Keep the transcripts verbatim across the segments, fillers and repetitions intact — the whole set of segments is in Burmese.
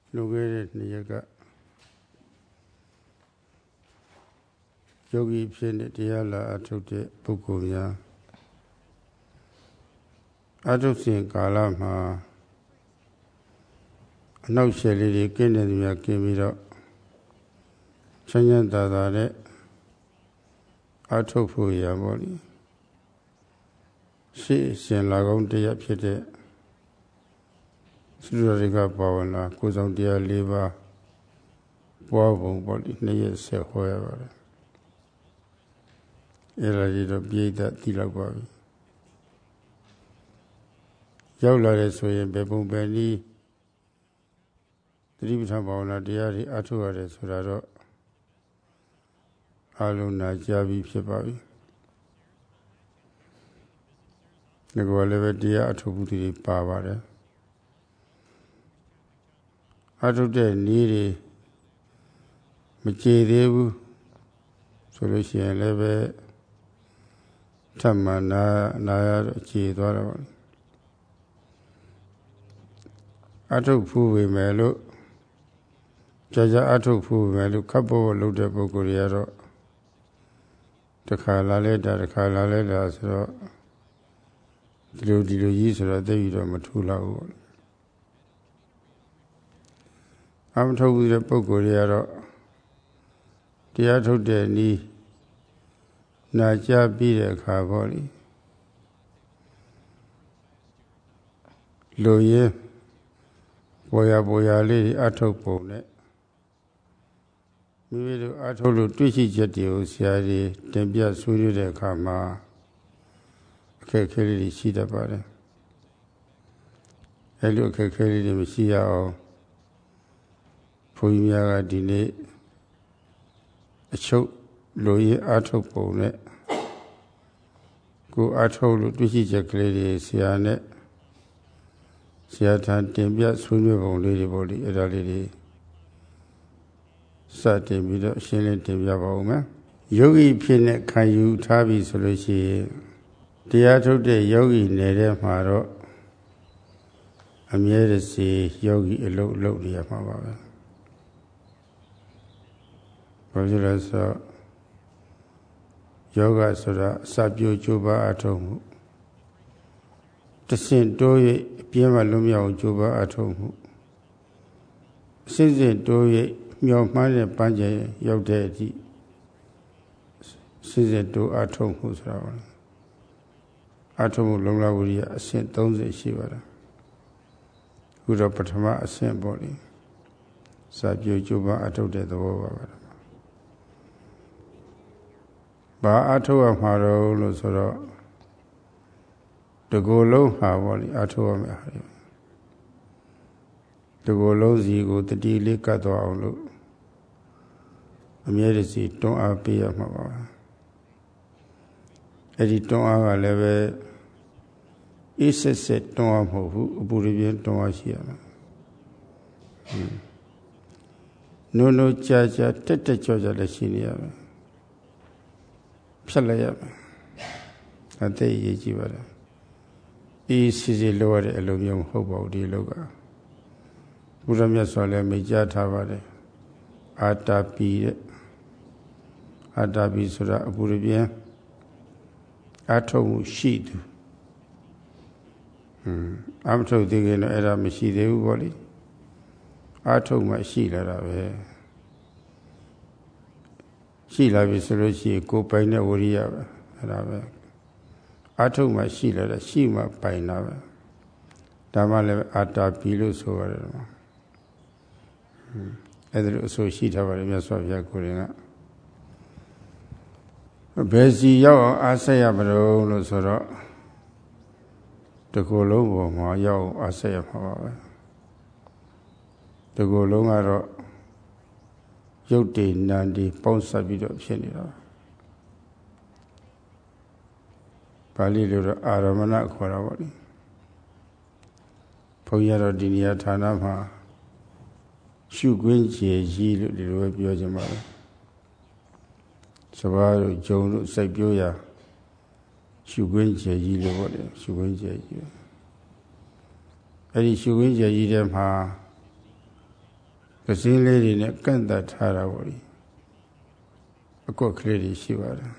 လွန်ခဲ့တဲ့နှစ်ရက်ကယောဂီဖြစ်တဲ့တရားလာအထုတ်တဲ့ပုဂ္ဂိုလ်များအထုတ်စဉ်ကာလမှာအနောက်ရှယ်လေးတွေကင်းတဲ့သူများကင်းပြီးတော့ချမ်းချမ်းသာသာနဲ့အထုတ်ဖို့ရပါလိမ့်ရှေ့ရှင်လာကောင်းတရားဖြစ်တဲ့သုရရိကဘာဝနာကိုယ်ဆောင်တရား၄ပါးပွားပုံပေါ့ဒီနှစ်ရက်ဆက်ဟောရပါတယ်အဲ့ဒါကြီးတော့ပြိဿသိလောက်ပါပြီရောက်လာတဲ့ဆိုရင်ဘယ်ပုံပဲနည်းသတိပဋ္ဌာန်ဘာဝနာတရားတွေအထုတ်ရတယ်ဆိုတာတော့အလုံးနာကြားပြီးဖြစ်ပါပြီဒီကောလည်းပဲတရားအထုတ်မှုတွေပါပါတယ်အထုတ်တဲ့နည်းတွေမကြေသေးဘူးဆိုလို့ရှိရင်လည်းပဲထပ်မနာနာရတော့ကြေသွားတော့အထုတ်ဖို့ပဲမယ်လို့ကြာကြာအထုတ်ဖို့ပဲလို့ခပ်ပေါ်ပေါ်လုပ်တဲ့ပုဂ္ဂိုလ်တွေကတော့တခါလာလဲတာတခါလာလဲတာဆိုတော့ဒီလိုဒီလိုကြီးဆိုတော့သိပြီးတော့မထူလောက်ဘူးအမထုတ်ဘူးတဲ့ပုဂ္ဂိုလ်တွေကတော့တရားထုတ်တဲ့နည်းနာကြားပြီးတဲ့အခါပေါ့လေလူရင်းပေါ်ရပေါ်ရလေးတွေအထုတ်ပုံနဲ့မိမိတို့အထုတ်လို့တွေ့ရှိချက်တွေကိုဆရာကြီးတင်ပြဆွေးနွေးတဲ့အခါမှာအခက်အခဲလေးတွေရှိတတ်ပါတယ်အဲလိုအခက်အခဲလေးတွေမရှိရအောင်ဘုန်းကြီးများကဒီနေ့အချုပ်လူရင်းအထုတ်ပုံနဲ့ကိုအထုတ်လို့တွေ့ရှိချက်ကလေးတွေဆရာနဲ့ဆရာထံတင်ပြဆွေးနွေးပုံလေးတွေပေါ့လေအဲ့ဒါလေးတွေစတင်ပြီးတော့ရှင်းလင်းတင်ပြပါဦးမယ်ယောဂီဖြစ်နေခံယူထားပြီဆိုလို့ရှိရင်တရားထုတ်တဲ့ယောဂီနေတဲ့မှာတော့အမြဲတစေယောဂီအလုပ်လုပ်နေရမှာပါပဲဘာဖြစ်လဲဆိုတော့ယောဂဆိုတာအစပြိုကျိုးပါအထုတ်မှုတဆင့်တိုး၍အပြင်းမှလွတ်မြောက်ကြိုးပမ်းအထုတ်မှုအစစ်စစ်တိုး၍မျောမှန်းတဲ့ပန်းကျင်ရောက်တဲ့အထိစစ်စစ်တိုးအထုတ်မှုဆိုတာပါအထုတ်မှုလုံလဝိရိယအဆင့်၃၀ရှိပါတယ်ခုတော့ပထမအဆင့်ပေါ့လေစာပြိုကြိုးပမ်းအထုတ်တဲ့သဘောပါပဲဘာအထုတ်ရမှာတော့လို့ဆိုတော့တကူလုံးဟာပေါ့လေအထုတ်ရမယ်ဟာတကူလုံးစီကိုတတိလေးကတ်သွားအောင်လို့အမြဲတစေတွန်းအားပေးရမှာပါအဲ့ဒီတွန်းအားကလည်းပဲအေးဆက်ဆက်တွန်းအားမဟုတ်ဘူးအပူရပြင်းတွန်းအားရှိရမှာနိုးနိုးကြာကြာတက်တက်ကြောကြာလည်းရှိနေရမယ်ဖြတ်လိုက်ရမယ်အသေးရေးကြည့်ပါလားအေးစီစီလိုရတဲ့အလုပ်မျိုးမဟုတ်ပါဘူးဒီအလုပ်ကဘုရားမြတ်စွာလည်းမိတ်ကြားထားပါတယ်အာတာပီတဲ့အာတာပီဆိုတာအပူရပြင်းအထုတ်မှုရှိသူဟွန်းအမထုတ်သေးခင်တော့အဲ့ဒါမရှိသေးဘူးပေါ့လေအထုတ်မှရှိလာတာပဲရှိလာပြီဆိုလို့ရှိရင်ကိုယ်ပိုင်တဲ့ဝိရိယပဲအဲ့ဒါပဲအထုတ်မှရှိလာတာရှိမှပိုင်တာပဲဒါမှလည်းအာတာပီလို့ဆိုရတယ်မှာအဲ့ဒါလို့အဆိုရှိထားပါတယ်မြတ်စွာဘုရားကိုယ်ရင်ကဘယ်စီရောက်အောင်အားဆက်ရမလို့လို့ဆိုတော့တကူလုံးပေါ်မှာရောက်အောင်အားဆက်ရမှာပါပဲတကူလုံးကတော့ရုပ်တည်နာမ်တည်ပေါင်းစပ်ပြီးတော့ဖြစ်နေတာပါဠိလိုတော့အာရမဏခေါ်တာပေါ့လေဘုန်းကြီးကတော့ဒီနေရာဌာနမှာရှုခွင့်ကျေကြီးလို့ဒီလိုပဲပြောကြမှာပဲစဘာတို့ဂျုံတို့စိတ်ပြောရာရှုခွင့်ကျေကြီးလို့ပေါ့လေရှုခွင့်ကျေကြီးအဲ့ဒီရှုခွင့်ကျေကြီးထဲမှာစင်းလေးတွေနဲ့ကန့်သတ်ထားတာပေါ့လေအကွက်ကလေးတွေရှိပါတယ်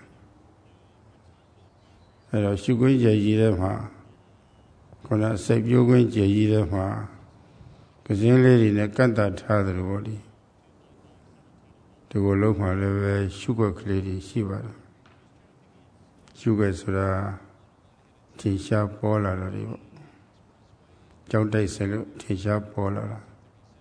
အဲ့တော့ရှုခွင့်ကြည်ကြီးထဲမှာခုနစိတ်ပြိုးခွင့်ကြည်ကြီးထဲမှာကစင်းလေးတွေနဲ့ကန့်သတ်ထားတယ်ပေါ့လေဒီကိုလုံးမှာလည်းပဲရှုခွက်ကလေးတွေရှိပါတယ်ရှုခွက်ဆိုတာထင်ရှားပေါ်လာတာတွေပေါ့ကြောက်တိုက်စလို့ထင်ရှားပေါ်လာတာ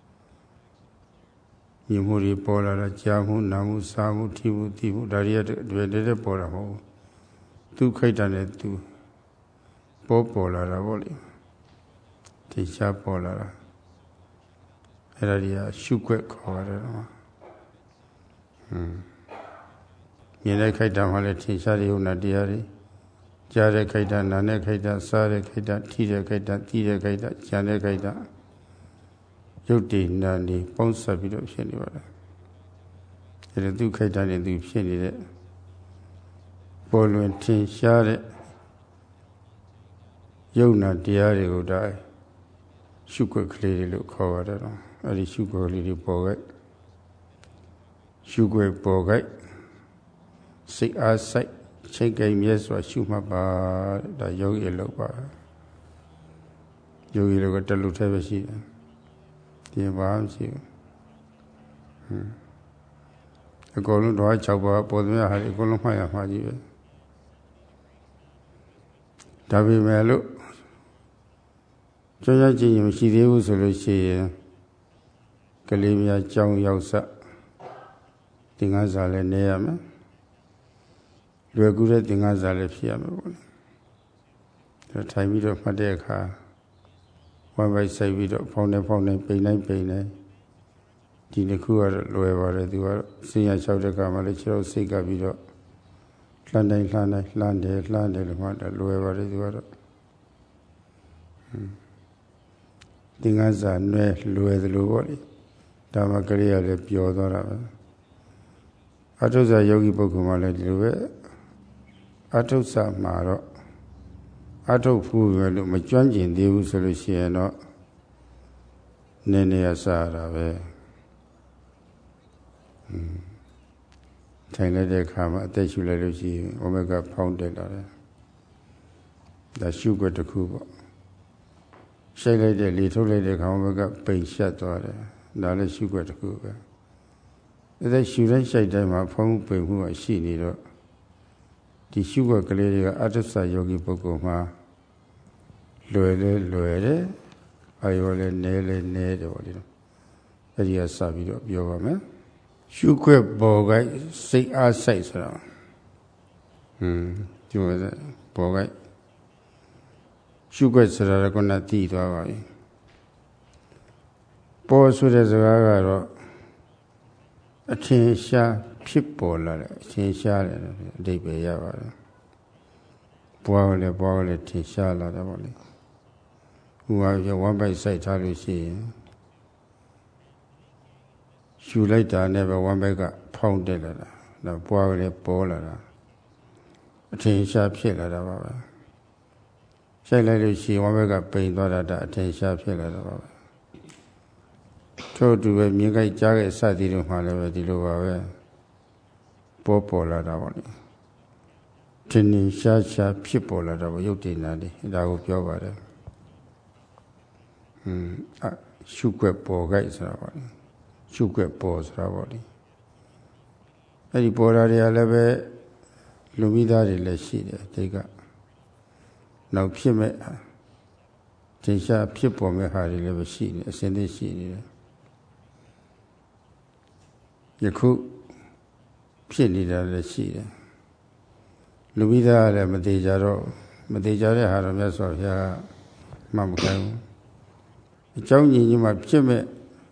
မြင်မှုတွေပေါ်လာတာကြားမှုနားမှုစားမှုထိမှုသိမှုဒါတွေကတွေ့တဲ့ပေါ်တာမဟုတ်ဘူးသူခိတ်တာနဲ့သူပေါ်ပေါ်လာတာပေါ့လေထင်ရှားပေါ်လာတာအဲ့ဒါတွေကရှုခွက်ခေါ်ရတယ်နော်ဟွန်းမြင်တဲ့ခိတ်တာမှလည်းထင်ရှားတဲ့ဥနာတရားတွေကြားတဲ့ခိတ်တာနားတဲ့ခိတ်တာစားတဲ့ခိတ်တာထိတဲ့ခိတ်တာသိတဲ့ခိတ်တာကြံတဲ့ခိတ်တာရုပ်တည်နာနေပေါင်းစပ်ပြီးတော့ဖြစ်နေပါလားအဲ့ဒါသူခိတ်တာနဲ့သူဖြစ်နေတဲ့ပေါ်လွင်ထင်ရှားတဲ့ယုံနာတရားတွေကိုဒါရှုခွက်ကလေးတွေလို့ခေါ်ရတယ်တော့အဲ့ဒီရှုခွက်ကလေးတွေပေါ်ခဲ့ရှုခွက်ပေါ်ခဲ့စိတ်အားစိုက်ချိန်ကြိမ်မြဲစွာရှုမှတ်ပါဒါယောဂီအလုပ်ပါယောဂီလောကတလူထဲပဲရှိတယ်ပြင်ပါမရှိဘူးဟွန်းအကုန်လုံးတော့၆ပါးပေါ်သမျှဟာအကုန်လုံးမှတ်ရမှာကြီးပဲဒါပေမဲ့လို့ကြောက်ကြည့်ရင်မရှိသေးဘူးဆိုလို့ရှိရင်ကလေးများကြောင်းရောက်စသင်္ကန်းစာလည်းနေရမယ်လွယ်ကူတဲ့သင်္ကန်းစာလည်းဖြစ်ရမယ်ပေါ့လေဒါထိုင်ပြီးတော့မှတ်တဲ့အခါဝိုင်းပိုက်ဆိုင်ပြီးတော့ဖောင်းနေဖောင်းနေပိန်တိုင်းပိန်နေဒီတစ်ခုကတော့လွယ်ပါတယ်သူကတော့စင်ရလျှောက်တဲ့အခါမှာလည်းခြေတော်စိတ်ကပြီးတော့လှမ်းတိုင်းလှမ်းတိုင်းလှမ်းတယ်လှမ်းတယ်လို့မှတ်တယ်လွယ်ပါတယ်သူကတော့သင်္ကန်းစာနွယ်လွယ်သလိုပေါ့လေဒါမှကလေးရလည်းပျော်သွားတာပဲအထုဇာယောဂီပုဂ္ဂိုလ်မှလည်းဒီလိုပဲအထုဇာမှာတော့အထုဖူးပဲလို့မကျွမ်းကျင်သေးဘူးဆိုလို့ရှိရင်တော့နည်းနည်းရစားတာပဲထိုင်လိုက်တဲ့အခါမှာအသက်ရှူလိုက်လို့ရှိရင်အိုမဂါဖောင်းတက်လာတယ်ဒါရှုခွက်တစ်ခုပေါ့ရှိုက်လိုက်တဲ့လေထုတ်လိုက်တဲ့အခါအိုမဂါပိန်ရှက်သွားတယ်ဒါလည်းရှုခွက်တစ်ခုပဲအဲ့ဒါရှုတိုင်းရှိုက်တိုင်းမှာဖောင်းပိန်မှုရှိနေတော့ဒီရှုခွက်ကလေးတွေကအတ္တဆယောဂီပုဂ္ဂိုလ်မှာလွယ်လေလွယ်တယ်အာယောလည်းနည်းလည်းနည်းတယ်ပေါ့လေအဲ့ဒီကစပြီးတော့ပြောပါမယ်ရှုခွက်ပေါ်ကစိတ်အားစိုက်ဆိုတာဟွန်းဒီမှာပေါ်ကရှုခွက်ဆိုတာကခုနတည်သွားပါပြီပေါ်ဆိုတဲ့စကားကတော့အထင်ရှားဖြစ်ပေါ်လာတယ်အထင်ရှားတယ်အဓိပ္ပာယ်ရပါတယ်ပွားလည်းပွားလည်းထင်ရှားလာတယ်ပေါ့လေဟိုကဝမ်းပိုက်စိုက်ထားလို့ရှိရင်ရှူလိုက်တာနဲ့ပဲဝမ်းပိုက်ကဖောင်းတက်လာတာဒါပွားလည်းပေါ်လာတာအထင်ရှားဖြစ်လာတာပါပဲရှိုက်လိုက်လို့ရှိရင်ဝမ်းပိုက်ကပိန်သွားတာဒါအထင်ရှားဖြစ်လာတာပါပဲထို့တူပဲမြင်ကြိုက်ကြားကြိုက်စသည်တို့မှလည်းပဲဒီလိုပါပဲပေါ်ပေါ်လာတာပေါ့လေထင်နေရှားရှားဖြစ်ပေါ်လာတာပေါ့ရုပ်တည်နာလေးဒါကိုပြောပါတယ်ဟွန်းအရှုခွက်ပေါ်ကြိုက်ဆိုတာပေါ့လေရှုခွက်ပေါ်ဆိုတာပေါ့လေအဲ့ဒီပေါ်လာတွေကလည်းပဲလူမိသားတွေလည်းရှိတယ်ဒီကနောက်ဖြစ်မဲ့ထင်ရှားဖြစ်ပေါ်မဲ့ဟာတွေလည်းပဲရှိနေအစဉ်သိရှိနေတယ်ယခုဖြစ်နေတာလည်းရှိတယ်လူမိသားလည်းမသေးကြတော့မသေးကြတဲ့ဟာတော့မြတ်စွာဘုရားမှမခိုင်းဘူးအကြောင်းညီညီမှဖြစ်မဲ့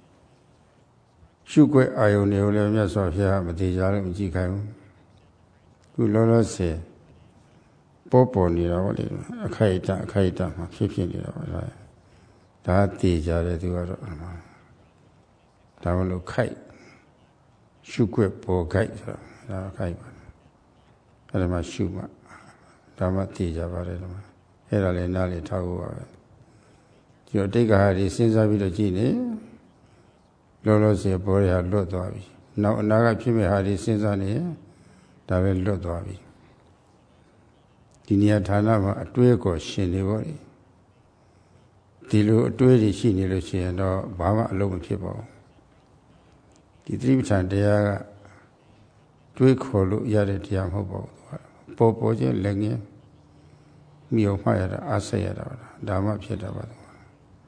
ရှုခွက်အာယုန်တွေကိုလည်းမြတ်စွာဘုရားမသေးကြလို့မကြည့်ခိုင်းဘူးခုလောလောဆယ်ပေါ်ပေါ်နေတာပေါ့လေအခိုက်အတန့်အခိုက်အတန့်မှာဖြစ်ဖြစ်နေတာပါဒါဒါသိကြတယ်သူကတော့ဒါမလို့ခိုက်ရှုခွက်ပေါ်ခိုက်ဆိုတာဒါခိုက်ပါအဲ့ဒါမှရှုမှဒါမှသိကြပါတယ်လို့အဲ့ဒါလည်းနားလေထားဖို့ပါပဲဒီတော့တိတ်္ခါဟာဒီစဉ်းစားပြီးတော့ကြည့်နေလောလောဆယ်ပေါ်ရလွတ်သွားပြီနောက်အနာကဖြစ်မဲ့ဟာဒီစဉ်းစားနေရင်ဒါပဲလွတ်သွားပြီဒီနေရာဌာနမှာအတွေးကိုရှင်နေပါ့ဒီလိုအတွေးတွေရှိနေလို့ရှိရင်တော့ဘာမှအလုံးမဖြစ်ပါဘူးဒီသတိပဋ္ဌာန်တရားကတွေးခေါ်လို့ရတဲ့တရားမဟုတ်ပါဘူးပေါ်ပေါ်ချင်းလည်းငင်းမြုံမှရတာအားဆက်ရတာပါဒါမှဖြစ်တာပါဟမ်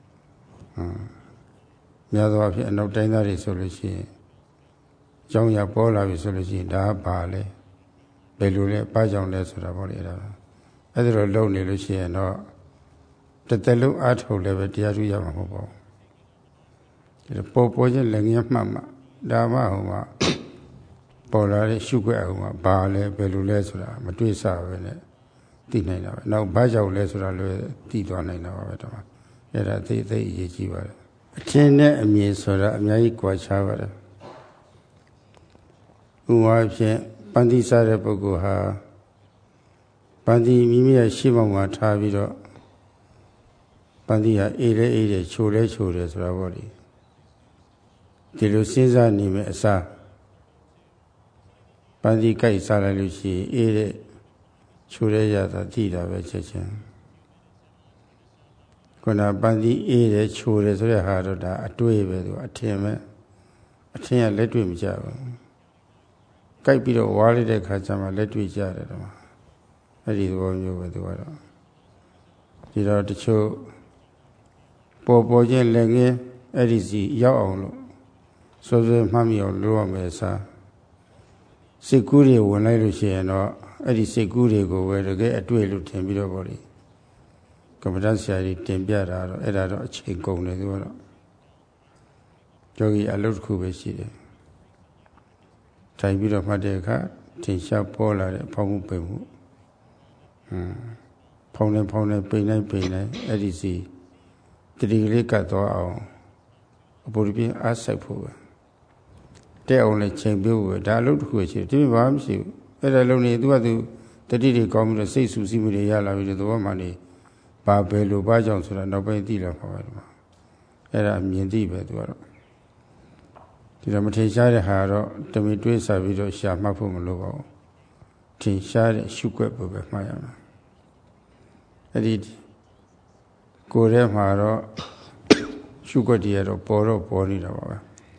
များသောအားဖြင့်အနောက်တိုင်းသားတွေဆိုလို့ရှိရင်အကြောင်းရပေါ်လာပြီဆိုလို့ရှိရင်ဒါကဘာလဲဘယ်လိုလဲဘာကြောင့်လဲဆိုတာပေါ့လေအဲ့ဒါအဲ့ဒါတော့လုံနေလို့ရှိရင်တော့တစ်သက်လုံးအားထုတ်လည်းပဲတရားထူးရမှာမဟုတ်ပါဘူးဒါပေါ်ပေါ်ချင်းလည်းငင်းမှတ်မှဒါမှဟိုမှာပေါ်လာတဲ့ရှုခွက်အောင်မှာဘာလဲဘယ်လိုလဲဆိုတာမတွေးစားပဲနဲ့သိနိုင်တာပဲနောက်ဘာကြောင့်လဲဆိုတာလည်းသိသွားနိုင်တာပါပဲတော့အဲ့ဒါသိသိအရေးကြီးပါတယ်အထင်နဲ့အမြင်ဆိုတာအများကြီးကြွားချပါတယ်ဥပမာဖြင့်ပန္တိစားတဲ့ပုဂ္ဂိုလ်ဟာပန္တိမိမိရဲ့ရှေ့မှောက်မှာထားပြီးတော့ပန္တိဟာအေးလဲအေးတယ်ချိုလဲချိုတယ်ဆိုတာပေါ့လေဒီလိုစဉ်းစားနေမယ်အစားပန္တိကြိုက်စားလိုက်လို့ရှိရင်အေးတဲ့ချိုတဲ့ရတာသိတာပဲချက်ချင်းခုနပန္တိအေးတယ်ချိုတယ်ဆိုတဲ့ဟာတော့ဒါအတွေ့ပဲသူအထင်ပဲအထင်ကလက်တွေ့မကြဘူးကြိုက်ပြီးတော့ဝါးလိုက်တဲ့ခါကျမှလက်တွေ့ကြတယ်တော့အဲ့ဒီသဘောမျိုးပဲသူကတော့ဒီတော့တချို့ပေါ်ပေါ်ချင်းလည်းငင်းအဲ့ဒီစီရောက်အောင်လို့စိုးစိုးမှတ်မိအောင်လုပ်ရမယ်စားစိတ်ကူးတွေဝင်လိုက်လို့ရှိရင်တော့အဲ့ဒီစိတ်ကူးတွေကိုပဲတကယ်အတွေ့လို့ထင်ပြီးတော့ဗောလေကမ္ဘာတဆရာကြီးတင်ပြတာတော့အဲ့ဒါတော့အချိန်ကုန်တယ်သူကတော့ယောဂီအလုပ်တစ်ခုပဲရှိတယ်ထိုင်ပြီးတော့မှတ်တဲ့အခါထင်ရှားပေါ်လာတဲ့ဖောင်းမှုပိန်မှုဟမ်ဖောင်းနေဖောင်းနေပိန်နေပိန်နေအဲ့ဒီစီတတိကလေးကတ်သွားအောင်အပေါ်ပြင်းအားစိုက်ဖို့ပဲတဲ့အောင်လည်းချိန်ပြဖို့ဒါအလုပ်တစ်ခုရှိတယ်ဒီမှာဘာမှမရှိဘူးအဲ့ဒါလုံးနေသူကသူတတိတွေကောင်းပြီးတော့စိတ်ဆူဆီးမှုတွေရလာပြီးတော့သဘောမှနေဘာပဲလို့ဘာကြောင့်ဆိုတာနောက်ပိုင်းသိလာပါပါဒီမှာအဲ့ဒါမြင်သိပဲသူကတော့ဒီတော့မထင်ရှားတဲ့ဟာတော့တမီတွေးစားပြီးတော့ရှာမှတ်ဖို့မလိုပါဘူးထင်ရှားတဲ့ရှုွက်ဖို့ပဲမှားရမှာအဲ့ဒီကိုယ်ထဲမှာတော့ရှုွက်တည်းရတော့ပေါ်တော့ပေါ်နေတာပါပဲ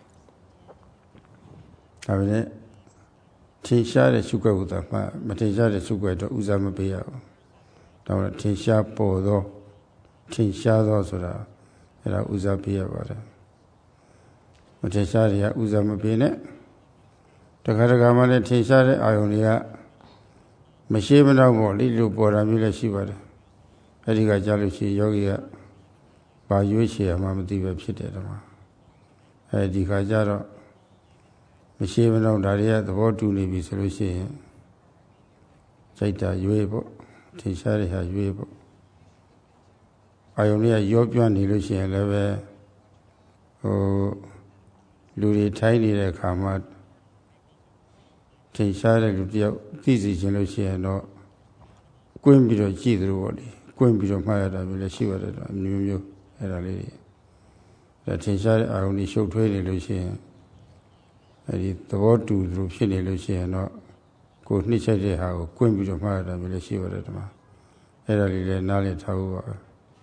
ဒါပေမဲ့ထင်ရှားတဲ့ရှုွက်ကိုသာမှမထင်ရှားတဲ့ရှုွက်တော့ဥစားမပေးရဘူးဒါတော့ထင်ရှားပေါ်သောထင်ရှားသောဆိုတာအဲ့ဒါဥစားပေးရပါတယ်မထင်ရှားတွေကဥစားမပေးနဲ့တခါတခါမှလည်းထင်ရှားတဲ့အာယုန်တွေကမရှိမတော့ပေါ့လိလို့ပေါ်တာမျိုးလည်းရှိပါတယ်အဲ့ဒီကကြားလို့ရှိရင်ယောဂီကဘာရွေးချယ်ရမှမသိပဲဖြစ်တယ်တော့အဲဒီခါကျတော့မရှိမတော့ဒါတွေကသဘောတူနေပြီဆိုလို့ရှိရင်စိတ်ဓာတ်ရွေးပေါ့ထင်ရှားတဲ့ဟာရွေးပေါ့အာယုန်တွေကရောပြနေလို့ရှိရင်လည်းပဲဟိုလူတွေထိုင်းနေတဲ့အခါမှာထင်ရှားတဲ့လူတယောက်သိစီခြင်းလို့ရှိရင်တော့ကွင်းပြီးတော့ကြည့်သလိုပေါ့လေကွင်းပြီးတော့မှားရတာမျိုးလည်းရှိပါတယ်တော့မျိုးမျိုးအဲ့ဒါလေးဒါထင်ရှားတဲ့အာယုန်တွေရှုပ်ထွေးနေလို့ရှိရင်အဲ့ဒီသဘောတူသလိုဖြစ်နေလို့ရှိရင်တော့ကိုနှိမ့်ချက်တဲ့ဟာကိုကွင်းပြီးတော့မှားရတာမျိုးလည်းရှိပါတယ်ဒီမှာအဲ့ဒါလေးလည်းနားလည်ထားဖို့ပါပဲ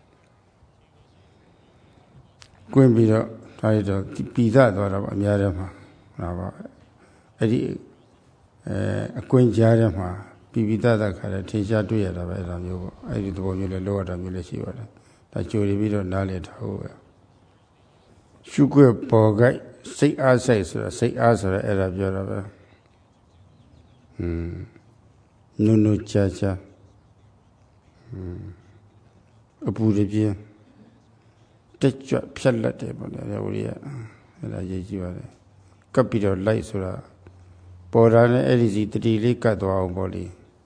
ကွင်းပြီးတော့ဒါရတော့ပြည်သသွားတာပေါ့အများထဲမှာဟုတ်ပါအဲ့ဒီအဲအကွင်းကြားထဲမှာပြည်ပြည်သသခါလည်းထင်ရှားတွေ့ရတာပဲအဲ့ဒါမျိုးပေါ့အဲ့ဒီသဘောမျိုးလည်းလောရတာမျိုးလည်းရှိပါတယ်ဒါကြိုရပြီးတော့နားလည်ထားဖို့ပဲရှုွက်ပေါ်ကြိုက်စိတ်အားဆိုင်ဆိုတာစိတ်အားဆိုတာအဲ့ဒါပြောတာပဲဟွန်းနုနုချာချာဟွန်းအပူတွေပြင်းတက်ကြွဖြတ်လက်တယ်ပေါ့လေဟိုကြီးကအဲ့ဒါရေးကြည့်ပါလေကပ်ပြီးတော့လိုက်ဆိုတာပေါ်တာနဲ့အဲ့ဒီစီတတိလေးကတ်သွားအောင်ပေါ့လေ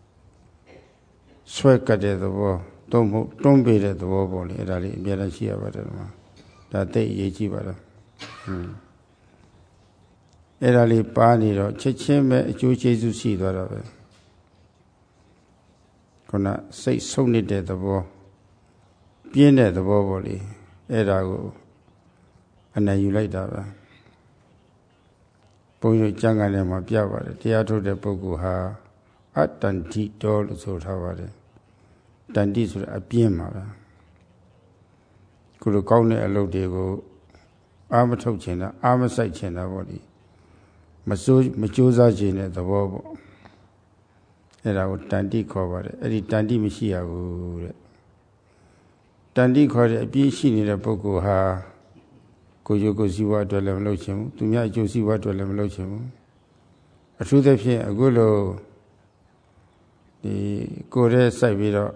ဆွဲကတ်တဲ့သဘောတွန်းဖို့တွန်းပေးတဲ့သဘောပေါ့လေအဲ့ဒါလေးအများကြီးရှိရပါတယ်ဒီမှာဒါသိအရေးကြီးပါလားဟွန်းအဲ့ဒါလေးပါနေတော့ချက်ချင်းပဲအကျိုးကျေးဇူးရှိသွားတာပဲခုနစိတ်ဆုံးနေတဲ့သဘောပြင်းတဲ့သဘောပေါ့လေအဲ့ဒါကိုအနံ့ယူလိုက်တာပဲဘုန်းကြီးကျမ်းဂန်ထဲမှာပြပါတယ်တရားထုတ်တဲ့ပုဂ္ဂိုလ်ဟာအတ္တန္တိတော်လို့ဆိုထားပါတယ်တန္တိဆိုတာအပြင်းပါပဲခုလိုကောင်းတဲ့အလုပ်တွေကိုအာမထုတ်ချင်တာအာမဆိုင်ချင်တာပေါ့ဒီမစိုးမကြိုးစားချင်တဲ့သဘောပေါ့အဲ့ဒါကိုတန္တိခေါ်ပါတယ်အဲ့ဒီတန္တိမရှိရဘူးတဲ့တန္တိခေါ်တဲ့အပြည့်ရှိနေတဲ့ပုဂ္ဂိုလ်ဟာကိုယ်ကျိုးကိုယ်စီးပွားအတွက်လည်းမလုပ်ချင်ဘူးသူများအကျိုးစီးပွားအတွက်လည်းမလုပ်ချင်ဘူးအထူးသဖြင့်အခုလိုဒီကိုယ်ရဲ့စိုက်ပြီးတော့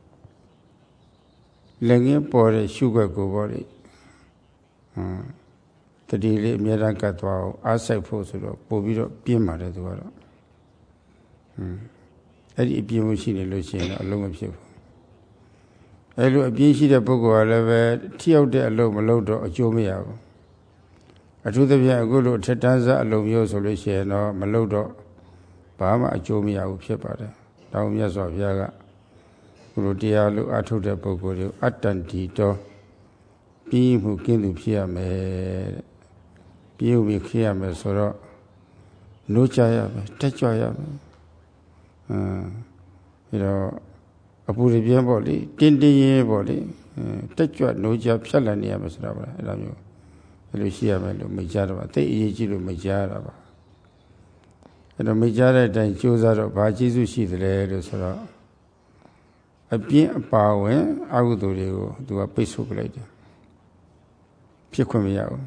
လည်းငင်းပေါ်တဲ့ရှုွက်ကိုပေါ့လေဟမ်တတိလေးအများအားကတ်သွားအောင်အားစိုက်ဖို့ဆိုတော့ပို့ပြီးတော့ပြင်းပါတယ်သူကတော့ဟမ်အဲ့ဒီအပြင်းမှုရှိနေလို့ရှိရင်တော့အလုံးမဖြစ်ဘူးအဲ့လိုအပြင်းရှိတဲ့ပုဂ္ဂိုလ်ကလည်းပဲထိရောက်တဲ့အလုံးမလုပ်တော့အကျိုးမရဘူးအထူးသဖြင့်အခုလိုထက်တန်းစားအလုံးမျိုးဆိုလို့ရှိရင်တော့မလုပ်တော့ဘာမှအကျိုးမရဘူးဖြစ်ပါတယ်တောင်းမြတ်စွာဘုရားကခုလိုတရားလို့အထုတ်တဲ့ပုဂ္ဂိုလ်တွေကိုအတ္တန္တိတော်ပြီးမှုကင်းသူဖြစ်ရမယ်တဲ့ပြီးမှုဖြစ်ရမယ်ဆိုတော့နှိုးကြရမယ်တက်ကြွရမယ်အင်းပြီးတော့အပူရပြင်းပေါ့လေတင်းတင်းရဲပေါ့လေတက်ကြွနှိုးကြဖြတ်လိုက်နေရမယ်ဆိုတာပါအဲ့လိုမျိုးအဲ့လိုရှိရမယ်လို့မိတ်ကြတော့ပါသိအရေးကြီးလို့မိတ်ကြရတာပါအဲ့တော့မိတ်ကြတဲ့အတိုင်းကြိုးစားတော့ဘာကျေးဇူးရှိသလဲလို့ဆိုတော့အပြင်းအပါဝင်အကုသိုလ်တွေကိုသူကပိတ်ဆို့ပလိုက်တယ်ဖြစ်ခွင့်မရဘူး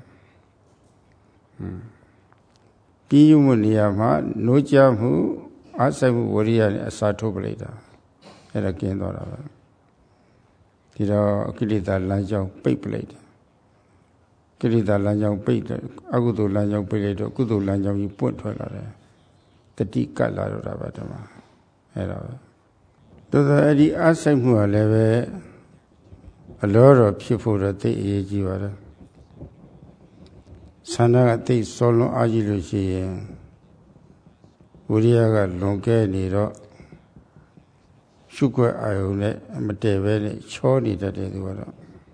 ပြီးယူမှုနေရာမှာနှိုးကြမှုအားဆိုင်မှုဝရိယနဲ့အစာထုတ်ပလိုက်တာအဲ့ဒါကျင်းသွားတာပဲဒီတော့ကိလေသာလမ်းကြောင်းပိတ်ပလိုက်တယ်ကိလေသာလမ်းကြောင်းပိတ်တယ်အကုသိုလ်လမ်းကြောင်းပိတ်လိုက်တော့ကုသိုလ်လမ်းကြောင်းကြီးပွင့်ထွက်လာတယ်တတိကတ်လာတော့တာပဲဓမ္မအဲ့ဒါပဲတော်တော်အဲ့ဒီအားဆိုင်မှုကလည်းပဲအလောတော်ဖြစ်ဖို့တော့သိအရေးကြီးပါတယ်ဆန္ဒကသိစောလွန်အားကြီးလို့ရှိရင်ဝိရိယကလွန်ကဲနေတော့ရှုွက်အာယုံနဲ့မတည့်ပဲနဲ့ချောနေတတ်တယ်သူကတော့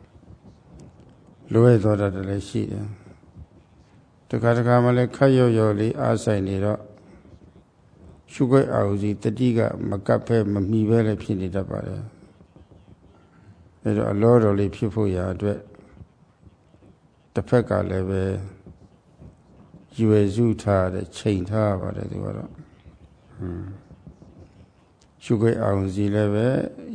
လွဲသွားတတ်တယ်လည်းရှိတယ်တခါတခါမှလည်းခက်ရော့ရော့လေးအားဆိုင်နေတော့ရှုွက်အာယုံစီတတိကမကပ်ဖဲမမီပဲလည်းဖြစ်နေတတ်ပါတယ်အဲတော့အလောတော်လေးဖြစ်ဖို့ရာအတွက်တစ်ဖက်ကလည်းပဲရွယ်စုထားတဲ့ချိန်ထားပါတယ်သူကတော့ဟွန်းရှုခွေအောင်စီလည်းပဲ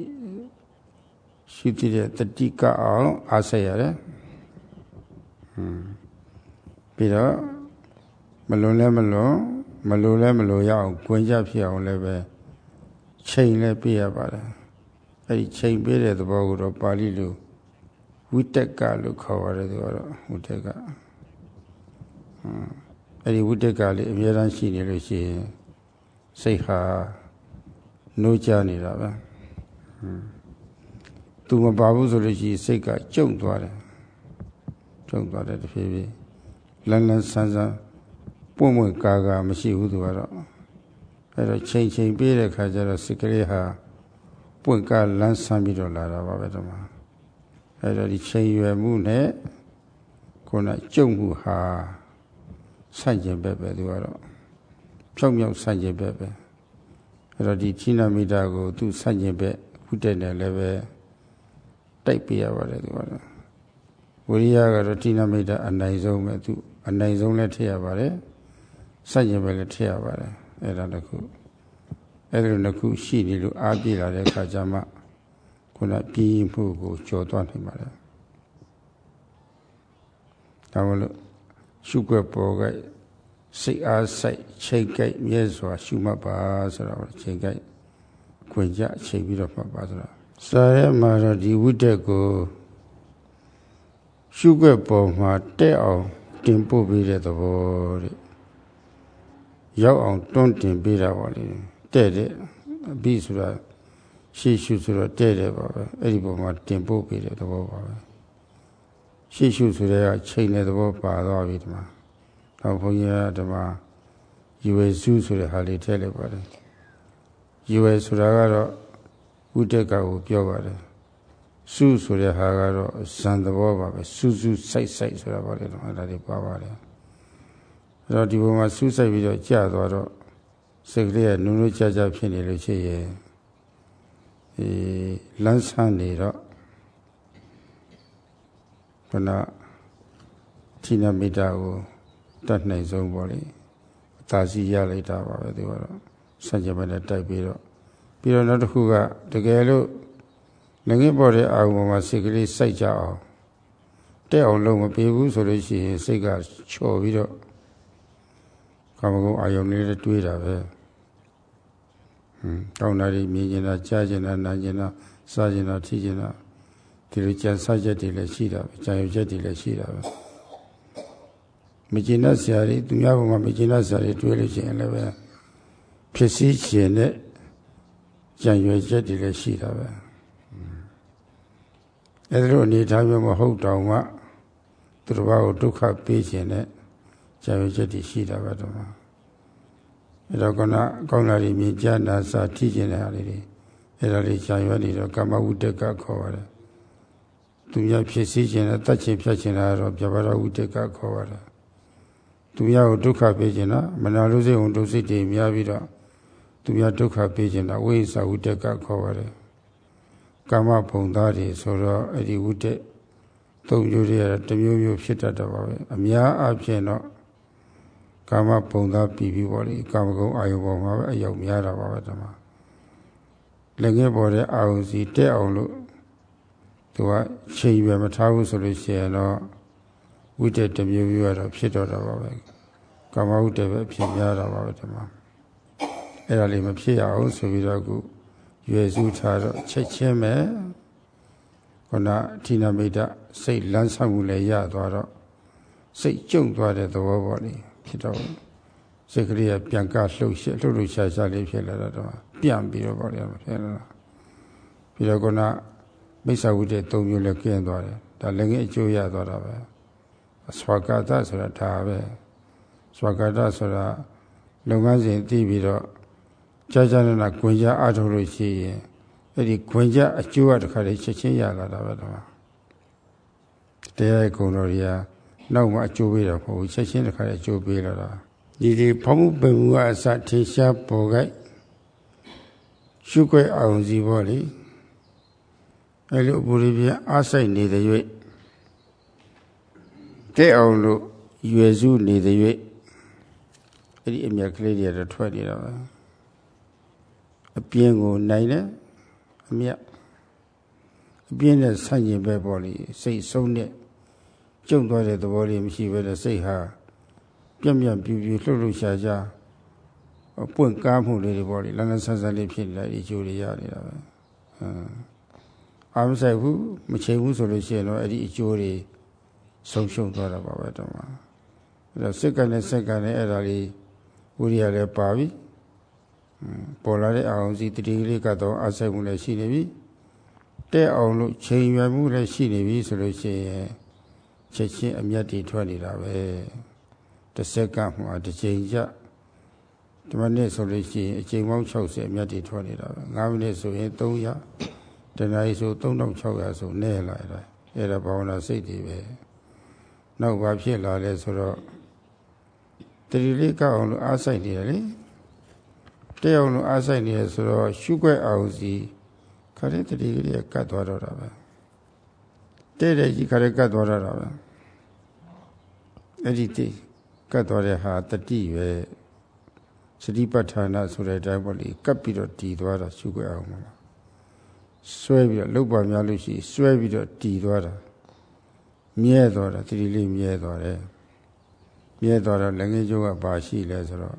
ရှိတဲ့တတိကအောင်အားဆက်ရတယ်ဟွန်းပြီးတော့မလွန်လဲမလွန်မလိုလဲမလိုရအောင်꽌ကြဖြစ်အောင်လည်းပဲချိန်လည်းပြရပါတယ်အဲ့ဒီချိန်ပြတဲ့သဘောကိုတော့ပါဠိလိုဝိတက်ကလို့ခေါ်ပါတယ်သူကတော့ဝိတက်ကအဲ့ဒီဝိတက်ကလေးအများအားရှိနေလို့ရှိရင်စိတ်ဟာနှိုးကြနေတာပဲသူမပါဘူးဆိုလို့ရှိရင်စိတ်ကကျုံသွားတယ်ကျုံသွားတယ်တဖြည်းဖြည်းလန်းလန်းဆန်းဆန်းပွင့်ပွင့်ကာကာမရှိဘူးသူကတော့အဲ့တော့ချိန်ချိန်ပေးတဲ့ခါကျတော့စိတ်ကလေးဟာပွင့်ကာလန်းဆန်းပြီးတော့လာတာပါပဲတမအဲ့တော့ဒီချိန်ရွယ်မှုနဲ့ခုနကြုံမှုဟာဆန့်ကျင်ဘက်ပဲသူကတော့ဖြောက်မြောက်ဆန့်ကျင်ဘက်ပဲအဲ့တော့ဒီဌိနမိတာကိုသူဆန့်ကျင်ဘက်ဝိတက်တယ်လည်းပဲတိုက်ပြရပါတယ်သူကတော့ဝိရိယကတော့ဌိနမိတာအနိုင်ဆုံးပဲသူအနိုင်ဆုံးလည်းထည့်ရပါတယ်ဆန့်ကျင်ဘက်လည်းထည့်ရပါတယ်အဲ့ဒါတခုအဲ့ဒါတခုရှိနေလို့အားပြလာတဲ့အခါကျမှခုနပြင်းမှုကိုကြော်သွားနိုင်ပါတယ်ဒါမလို့ရှုွက်ပေါ်ကစိတ်အားဆိုင်ချိန်ကြိုက်မြဲစွာရှုမှတ်ပါဆိုတော့ချိန်ကြိုက်ခွင့်ကြချိန်ပြီးတော့မှတ်ပါဆိုတော့စာရဲမှာတော့ဒီဝိတက်ကိုရှုွက်ပေါ်မှာတက်အောင်တင်ပို့ပေးတဲ့သဘောတဲ့ရောက်အောင်တွန်းတင်ပေးတာပါလေတဲ့တဲ့အပြီးဆိုတာရှေ့ရှုဆိုတော့တဲ့တယ်ပါပဲအဲ့ဒီပုံမှာတင်ပို့ပေးတဲ့သဘောပါပဲရှေ့ရှုဆိုတဲ့ကချိန်တဲ့သဘောပါသွားပြီဒီမှာတော့ဘုန်းကြီးကဒီမှာရွယ်စုဆိုတဲ့ဟာလေးထည့်လိုက်ပါတယ်ရွယ်ဆိုတာကတော့ဝိတက်ကကိုပြောပါတယ်စုဆိုတဲ့ဟာကတော့ဇန်သဘောပါပဲစုစုစိုက်စိုက်ဆိုတာပါလေတော့အဲ့ဒါလေးပါပါတယ်တော့ဒီဘုံမှာစူးစိုက်ပြီးတော့ကြာသွားတော့စိတ်ကလေးကနုံနုကြာကြာဖြစ်နေလို့ရှိရင်ဒီလန်းဆန်းနေတော့ခဏဌိနမိတ္တကိုတတ်နိုင်ဆုံးပေါ့လေအသာစီရလိုက်တာပါပဲသူကတော့စัจ java နဲ့တိုက်ပြီးတော့ပြီးတော့နောက်တစ်ခုကတကယ်လို့လည်းငင်းပေါ်တဲ့အာရုံပေါ်မှာစိတ်ကလေးစိုက်ကြအောင်တဲ့အောင်လုံးမပြေဘူးဆိုလို့ရှိရင်စိတ်ကချော်ပြီးတော့ကာမဂုဏ်အာယုန်လေးတွေးတာပဲဟွန်းတောင်းတာတွေမြင်ကျင်တာကြားကျင်တာနားကျင်တာစားကျင်တာထိကျင်တာဒီလိုကြံစားချက်တွေလည်းရှိတာပဲကြံရွချက်တွေလည်းရှိတာပဲမကျင်တတ်စရာတွေသူများဘုံမှာမကျင်တတ်စရာတွေတွေးလို့ရှိရင်လည်းပဲဖြစ်စည်းခြင်းနဲ့ကြံရွချက်တွေလည်းရှိတာပဲအဲဒါလိုအနေထားမျိုးမဟုတ်တောင်မှသူတစ်ပါးကိုဒုက္ခပေးခြင်းနဲ့ကြံရွချက်တွေရှိတာပဲတော့အဲတော့ကနကောင်းလာတွေမြင်ကြနာစာထိခြင်းတဲ့ဟာတွေအဲဒါလေးကြံရွက်နေတော့ကာမဝိတ္တကခေါ်ရတယ်သူများဖြစ်စည်းခြင်းနဲ့တတ်ခြင်းဖြတ်ခြင်းလားတော့ပြဘာရဝိတ္တကခေါ်ရတယ်သူများကိုဒုက္ခပေးခြင်းလားမနာလို့စိတ်ဝင်ဒုစိတ်တွေများပြီးတော့သူများဒုက္ခပေးခြင်းလားဝိသဝိတ္တကခေါ်ရတယ်ကာမဘုံသားတွေဆိုတော့အဲ့ဒီဝိတ္တသုံးမျိုးတွေကတစ်မျိုးမျိုးဖြစ်တတ်တော့ပါပဲအများအားဖြင့်တော့ကာမဘုံသားပြီးပြီးပေါ့လေကာမဂုဏ်အာယုပေါ်မှာပဲအရောက်များတာပါပဲတမလည်းငယ်ပေါ်တဲ့အာယုစီတက်အောင်လို့သူကချိန်ရွယ်မထားဘူးဆိုလို့ရှိရင်တော့ဝိတ္တတစ်မျိုးမျိုးကတော့ဖြစ်တော့တာပါပဲကာမဝိတ္တပဲဖြစ်များတာပါပဲတမအဲ့ဒါလေးမဖြစ်ရအောင်ဆိုပြီးတော့အခုရွယ်စုထားတော့ချက်ချင်းပဲခုနဌိနမိတ္တစိတ်လန်းဆန်းမှုလည်းရသွားတော့စိတ်ကျုံသွားတဲ့သဘောပေါ့လေဖြစ်တော့စိတ်ကလေးကပြန်ကလှုပ်ရှက်လှုပ်လှုပ်ရှားရှားလေးဖြစ်လာတော့ပြန်ပြီးတော့ပေါ့လေဖြစ်လာပြီးတော့ခုနမိစ္ဆာဝိတ္တသုံးမျိုးလည်းကျင်းသွားတယ်ဒါလည်းငယ်အကျိုးရသွားတာပဲဆွာကာတဆိုတာဒါပဲဆွာကာတဆိုတာလုပ်ငန်းစဉ်သိပြီးတော့ကြာကြာနာနာခွင့်ကြအားထုတ်လို့ရှိရင်အဲ့ဒီခွင့်ကြအကျိုးကတခါတည်းချက်ချင်းရလာတာပဲတော့တရားကုံတော်ကြီးကနောက်မှအကျိုးပေးတာမဟုတ်ဘူးချက်ချင်းတခါတည်းအကျိုးပေးလာတာဒီဒီဖောက်မှုပင်မှုကအစထင်ရှားပေါ်ကြရှုခွဲအောင်စီပေါ့လေအဲ့လိုဘူရိပြအားဆိုင်နေတဲ့၍တဲ့အောင်လို့ရွယ်စုနေတဲ့၍အဲ့ဒီအမြတ်ကလေးတွေတော့ထွက်နေတာပဲအပြင်းကိုနိုင်တယ်အမြတ်အပြင်းနဲ့ဆန့်ကျင်ပဲပေါ့လေစိတ်ဆုံးနဲ့ကျုံသွားတဲ့သဘောလေးမရှိပဲနဲ့စိတ်ဟာပြက်ပြက်ပြူပြူလှုပ်လှုပ်ရှားရှားပွင့်ကားမှုလေးတွေပေါ့လေလန်းလန်းဆန်းဆန်းလေးဖြစ်နေတာဒီကျိုးတွေရနေတာပဲအာမဆိုင်ဘူးမချိန်ဘူးဆိုလို့ရှိရင်တော့အဲ့ဒီအကျိုးတွေဆုံးရှုံးသွားတာပါပဲတော့မှာအဲ့တော့စိတ်ကနဲ့စိတ်ကနဲ့အဲ့ဒါလေးဝိရိယလည်းပါပြီပေါ်လာတဲ့အောင်စီတတိကလေးကတော့အဆိုင်မှုလည်းရှိနေပြီတဲ့အောင်လို့ချိန်ရွယ်မှုလည်းရှိနေပြီဆိုလို့ရှိရင်ချက်ချင်းအမျက်တွေထွက်နေတာပဲတစ်စက္ကန့်မှတစ်ချိန်ကြဒီမိနစ်ဆိုလို့ရှိရင်အချိန်ပေါင်း၆၀အမျက်တွေထွက်နေတာပဲ၅မိနစ်ဆိုရင်၃ရာတနားရီဆို၃၆၀၀ဆိုနဲလာတယ်အဲ့ဒါဘာဝနာစိတ်တွေပဲနောက်ဘာဖြစ်လာလဲဆိုတော့တတိလေးကောက်အောင်လို့အားဆိုင်နေတယ်လေတဲ့အောင်လို့အားဆိုင်နေရဆိုတော့ရှုခွဲအောင်စီခရတတိကလေးကတ်သွားတော့တာပဲတဲ့တဲ့ကြီးခရကတ်သွားတော့တာပဲအဲ့ဒီတိကတ်သွားတဲ့ဟာတတိပဲစတိပဋ္ဌာနာဆိုတဲ့အတိုင်းပေါ့လေကပ်ပြီးတော့တည်သွားတာရှုခွဲအောင်မှာဆွဲပြီးတော့လုတ်ပါများလို့ရှိဆွဲပြီးတော့တည်သွားတာမြဲသွားတာတတိလေးမြဲသွားတယ်မြဲသွားတော့လည်းငယ်ကျိုးကဘာရှိလဲဆိုတော့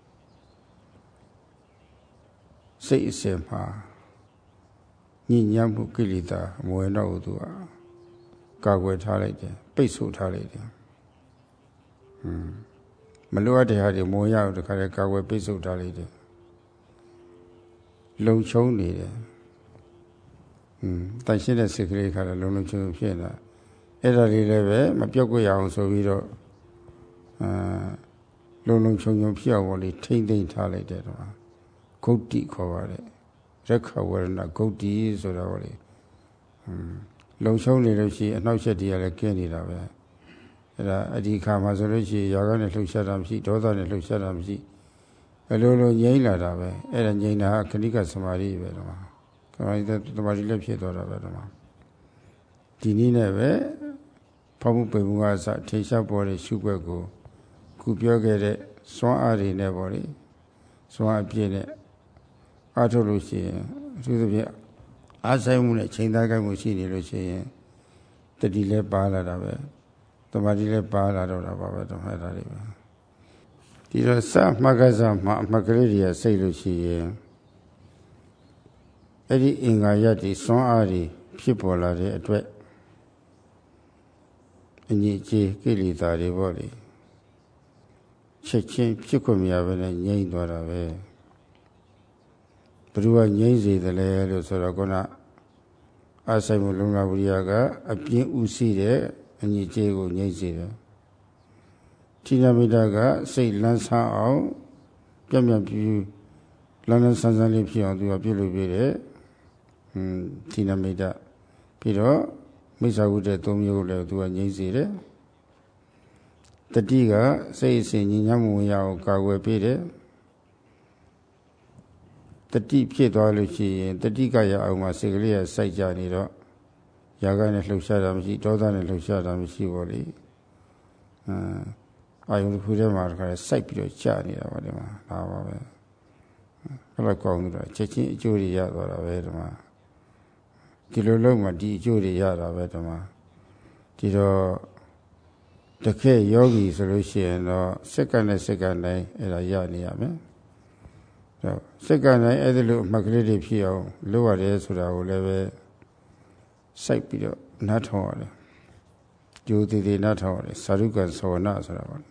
စိတ်အစဉ်မှာညဉ့်ညမ်းမှုကိလေသာမဝင်တော့ဘူးသူကကာကွယ်ထားလိုက်တယ်ပိတ်ဆို့ထားလိုက်တယ်ဟွန်းမလိုအပ်တဲ့ဟာတွေမဝင်ရဘူးတခါတည်းကာကွယ်ပိတ်ဆို့ထားလိုက်တယ်လုံချုံနေတယ်ဟွန်းတန်ရှင်းတဲ့စိတ်ကလေးခါတော့လုံလုံချုံဖြစ်နေတာအဲ့ဒါလေးလည်းပဲမပြောက်ကြရအောင်ဆိုပြီးတော့အာလုံလုံချုံချုံဖြစ်အောင်ပေါ့လေထိမ့်သိမ့်ထားလိုက်တယ်တော့ဂုတ်တိခေါ်ပါတယ်ရက်ခဝရဏဂုတ်တိဆိုတော့လေလုံချုံနေလို့ရှိရင်အနှောက်အယှက်တွေကလည်းကျင်းနေတာပဲအဲ့ဒါအဒီခါမှာဆိုလို့ရှိရင်ယာကနဲ့လှုပ်ရှားတာမရှိဒေါသနဲ့လှုပ်ရှားတာမရှိအလိုလိုငြိမ့်လာတာပဲအဲ့ဒါငြိမ့်တာခဏိကသမာဓိပဲတော့သမာဓိသမာဓိလည်းဖြစ်သွားတာပဲတော့ဒီနည်းနဲ့ပဲဖောက်မှုပေမှုကအစထေရှားပေါ်တဲ့ရှုွက်ကိုခုပြောခဲ့တဲ့စွမ်းအားတွေနဲ့ပေါ့လေစွမ်းအပြည့်နဲ့အားထုတ်လို့ရှိရင်အထူးသဖြင့်အားဆိုင်မှုနဲ့ချိန်သားကိုက်မှုရှိနေလို့ရှိရင်တတိလည်းပါလာတာပဲသမာဓိလည်းပါလာတော့တာပါပဲတော့အဲ့ဒါတွေပဲဒီတော့စမှတ်ကစားမှအမှတ်ကလေးတွေကစိတ်လို့ရှိရင်အဲ့ဒီအင်္ဂါရတွေစွမ်းအားတွေဖြစ်ပေါ်လာတဲ့အတွက်အညီအကျေးကိလေသာတွေပေါ့လေချက်ချင်းဖြစ်ခွင့်မရဘဲနဲ့ငြိမ့်သွားတာပဲဘယ်သူကငြိမ့်စေတယ်လဲလို့ဆိုတော့ခုနအာဆိုင်မှုလုံလဝိရိယကအပြင်းဥသိတဲ့အညီအကျေးကိုငြိမ့်စေတယ်ထိနာမိတာကစိတ်လန်းဆန်းအောင်ပြတ်ပြတ်ပြူလန်းလန်းဆန်းဆန်းလေးဖြစ်အောင်သူကပြုလုပ်ပြတယ်ဟွန်းထိနာမိတာပြီးတော့မိစ္ဆာဝုတ္တသုံးမျိုးလည်းသူကငြိမ့်စေတယ်တတိကစိတ်အစဉ်ညဉ့်ညမ်းမှုရအောင်ကာကွယ်ပေးတယ်တတိဖြစ်သွားလို့ရှိရင်တတိကရအောင်မှာစိတ်ကလေးကစိုက်ကြနေတော့ယာကနဲ့လှုပ်ရှားတာမရှိဒေါသနဲ့လှုပ်ရှားတာမရှိပါလေအာအာယုန်တစ်ခုထဲမှာတခါစိုက်ပြီးတော့ကြာနေတာပါဒီမှာဒါပါပဲအဲ့လိုကောင်းလို့ချက်ချင်းအကျိုးတွေရသွားတာပဲဒီမှာဒီလိုလုံးမှာဒီအကျိုးတွေရတာပဲဒီမှာဒီတော့တကယ်ယောဂီဆိုလို့ရှိရင်တော့စက္ကန့်နဲ့စက္ကန့်တိုင်းအဲ့ဒါရနေရမယ်တော့စက္ကန့်တိုင်းအဲ့ဒီလိုအမှတ်ကလေးတွေဖြစ်အောင်လုပ်ရတယ်ဆိုတာကိုလည်းပဲစိုက်ပြီးတော့နားထောင်ရတယ်ကြိုးသေးသေးနားထောင်ရတယ်သာဓုကံသောနာဆိုတာပါဟွန်း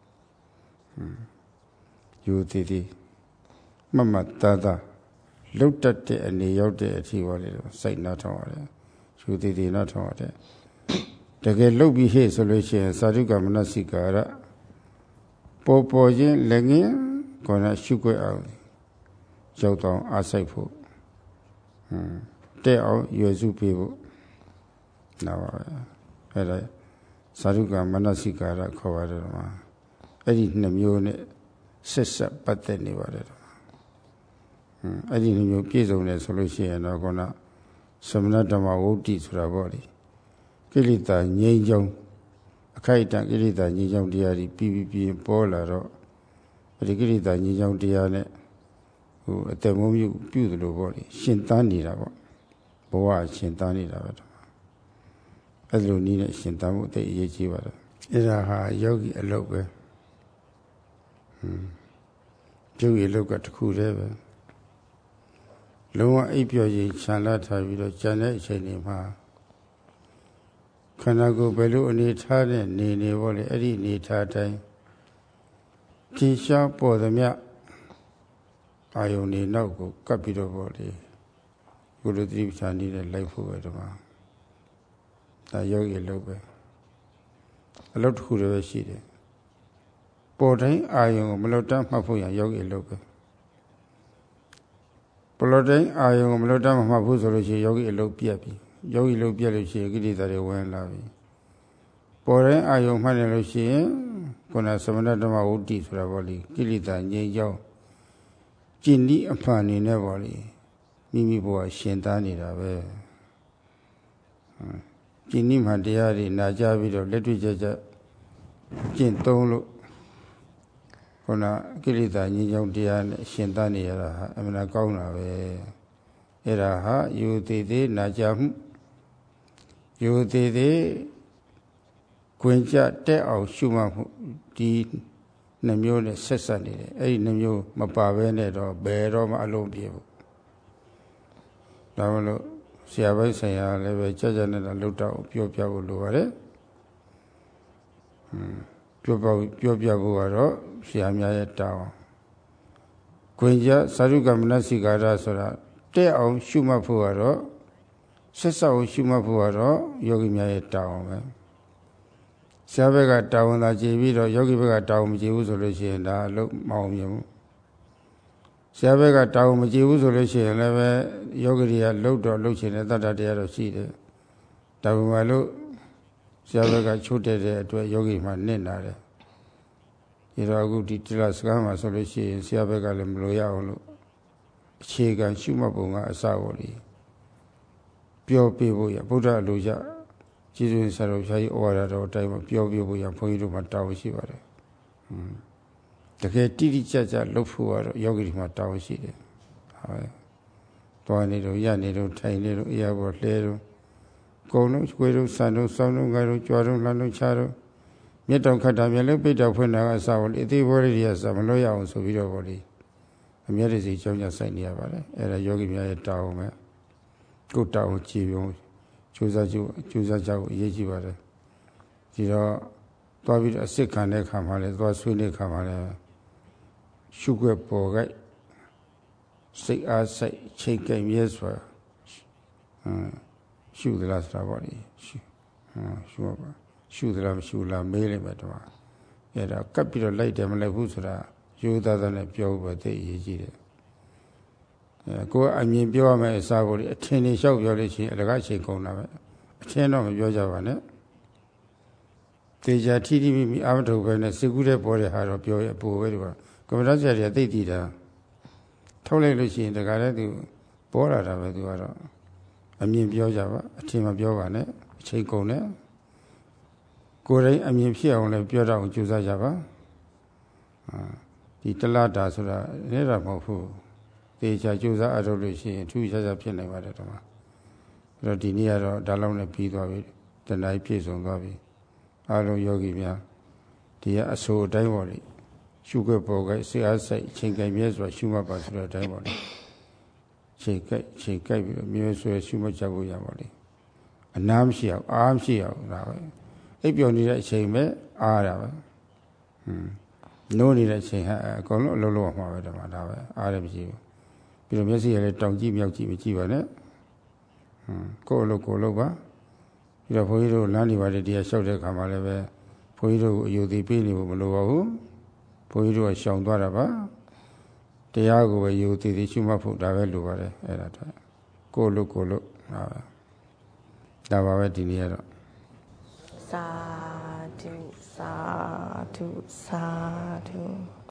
ကြိုးသေးသေးမမတသာလုတ်တတ်တဲ့အနေရောက်တဲ့အထီပါလေတော့စိုက်နားထောင်ရတယ်ကြိုးသေးသေးနားထောင်ရတယ်တကယ်လုတ်ပြီးဟဲ့ဆိုလို့ရှိရင်သာဓုကမနစိကာရပေါ်ပေါ်ချင်းလည်းငင်းခေါ်တဲ့ရှုွက်အောင်ရောက်တော့အားစိုက်ဖို့ဟွန်းတဲ့အောင်ရွယ်စုပေးဖို့နားပါပဲအဲ့ဒါသာဓုကမနစိကာရခေါ်ပါတယ်မှာအဲ့ဒီနှစ်မျိုးနဲ့ဆက်ဆက်ပတ်သက်နေပါတယ်ဟွန်းအဲ့ဒီနှစ်မျိုးပြည့်စုံတယ်ဆိုလို့ရှိရင်တော့ခုနသမဏဓမ္မဝုဒ္ဓိဆိုတာပေါ့လေကိလေသာငြိမ်းချောင်းအခိုက်အတန့်ကိလေသာငြိမ်းချောင်းတရားတွေပြီးပြီးပြီးပေါ်လာတော့ဒီကိလေသာငြိမ်းချောင်းတရားနဲ့ဟိုအတ္တမုံပြုပြုသလိုပေါ့လေရှင်သန်နေတာပေါ့ဘဝရှင်သန်နေတာပဲအဲ့လိုနည်းနဲ့ရှင်သန်မှုအသိအရေးကြီးပါတယ်အဲ့ဒါဟာယောဂီအလုပ်ပဲဟွန်းယောဂီအလုပ်ကတစ်ခုတည်းပဲလုံးဝအိပ်ပျော်ခြင်းခြံလာထားပြီးတော့ကြံတဲ့အချိန်တွေမှာခန္ဓာကိုယ်ဘယ်လိုအနေထားနဲ့နေနေပေါ့လေအဲ့ဒီအနေထားတိုင်းထင်ရှားပေါ်သမျှအာယုန်တွေနောက်ကိုကပ်ပြီးတော့ပေါ့လေကုလသတိပဋ္ဌာန်နည်းနဲ့လိုက်ဖို့ပဲဒီမှာဒါယောဂီလုပ်ပဲအလုပ်တစ်ခုတည်းပဲရှိတယ်ပေါ်တိုင်းအာယုန်ကိုမလွတ်တမ်းမှတ်ဖို့ရယောဂီလုပ်ပဲပေါ်တိုင်းအာယုန်ကိုမလွတ်တမ်းမှတ်ဖို့ဆိုလို့ရှိရင်ယောဂီအလုပ်ပြတ်ပြီယောဂီလုပ်ပြက်လို့ရှိရင်ကိလေသာတွေဝင်လာပြီပေါ်တဲ့အာယုံမှတ်နေလို့ရှိရင်ခုနသမဏဓမ္မဝုဒ္ဓိဆိုတာပေါ့လေကိလေသာငြိမ်းချောင်းကျင့်ဤအမှန်နေနဲ့ပေါ့လေမိမိဘဝရှင်သန်နေတာပဲကျင့်ဤမှတရားတွေနာကြပြီးတော့လက်တွေ့ကြကြကျင့်သုံးလို့ခုနကိလေသာငြိမ်းချောင်းတရားနဲ့ရှင်သန်နေရတာဟာအမှန်ကောင်းတာပဲအဲ့ဒါဟာယူသေးသေးနာကြမှုယူသေးသေးခွင်ကြတက်အောင်ရှုမှတ်မှုဒီနှမျိုးနဲ့ဆက်ဆက်နေတယ်အဲ့ဒီနှမျိုးမပါဘဲနဲ့တော့ဘယ်တော့မှအလုံးပြေဘူးဒါမလို့ဆရာပိုင်းဆရာလည်းပဲကြကြနဲ့တော့လှုပ်တော့ပြောပြဖို့လိုပါတယ်ဟွန်းပြောပြပြောပြဖို့ကတော့ဆရာများရဲ့တောင်းခွင်ကြသာဓုကမနစိကာရဆိုတာတဲ့အောင်ရှုမှတ်ဖို့ကတော့ဆက်ဆောက်ရှုမှတ်ဖို့ကတော့ယောဂီများရဲ့တောင်းပဲဆရာဘက်ကတောင်းတာကြည်ပြီးတော့ယောဂီဘက်ကတောင်းမကြည်ဘူးဆိုလို့ရှိရင်ဒါအလုံးမအောင်မြင်ဘူးဆရာဘက်ကတောင်းမကြည်ဘူးဆိုလို့ရှိရင်လည်းပဲယောဂီတွေကလှုပ်တော့လှုပ်ချင်တဲ့တတ္တတရားတော့ရှိတယ်ဒါပေမဲ့လို့ Siabaka Chute to a yogi man Nena. Iraguti Tilaskama Solution, Siabaka Lemloya, Chig and Shumabunga Asawoli. Pure people, Buddha Luja, Jesus Sarochai order or time of pure people and point to Matawa Shiva. The Titi Chacha look for Yogi Matawa Shiva. Tornado, Yanito, Tiny, Yabo, Lero, Gono, Squero, Sano, Sano, Garo, Jordan, Lano, Charo. Yet don't cut down a little bit of when I saw it. They were yes, I'm a lawyer on so video body. A mere is each of your sign near and a yogi me a town. Good town, Chivo, choose a Jew, choose a Jow, Yeji. Zero, David a sick and a camera, it was swinging camera. Sugar poor, sick as say, shake game years for shoe the last body. Sure. Shoe the lamb, shoe lamb, mailing at one. Yet a capital light them like Husra, you than a pure but they easy. Go, I mean, pure my savor, a tiny show violation at a gashi corner. A chain of your Javana. They just teaching me out of when a secret body had a pure poor very well. Commander, they did a totally in the garden, Bora, I mean, pure Java, a team of Giovanna, a chain corner. Go, I mean, here on a pure out Jusa Java. The Talata Sura, never more. They just use that adoration, two years of Piano. Rodinia, Dalon, a piece of it, the night piece on Gavi. Alo Yogi Mia, the so diamond. Sugar Boga, see, I say, Chinka Mias was Shuma Basura diamond. Chinka, Chinka, Mias was Shuma Jabu Yamoli. A nam shell, arm shell, now. If you need a chamber, Ara. No need a chamber, go no low, Madame, Arab Jew. Pilomesi, a tongue, Milky, Chivanet. Go look, go over. You have Poiro Lani, what did you show the Kamaleve? Poiro, you the penny of Lovo. Poiro, a shown Baraba. Tiago, you the Shuma put Davelu, go look, go look. Dava Dinero. Sadhu, sadhu, sadhu.